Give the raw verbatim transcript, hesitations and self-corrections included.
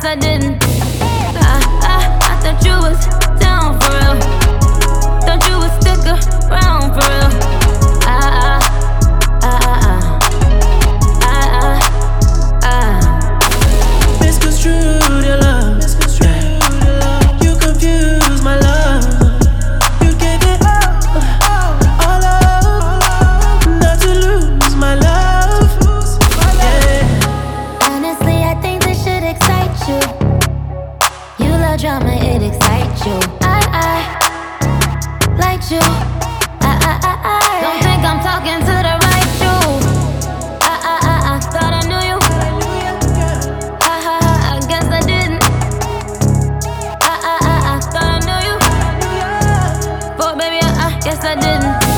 guess I didn't. I, I, I thought you was down for real. Thought you would stick around for real. I, I, I, I, I, I. Misconstrued your love. You confuse my love. You gave it all, all up, not to lose my love. Yeah. Honestly, I think this should excite you. You love drama, it excites you. I, I like you. I, I, I, I don't think I'm talking to the right you. I, I, I, I thought I knew you. Ha ha ha, I guess I didn't. I, I, I, I thought I knew you. But baby, I, I guess I didn't.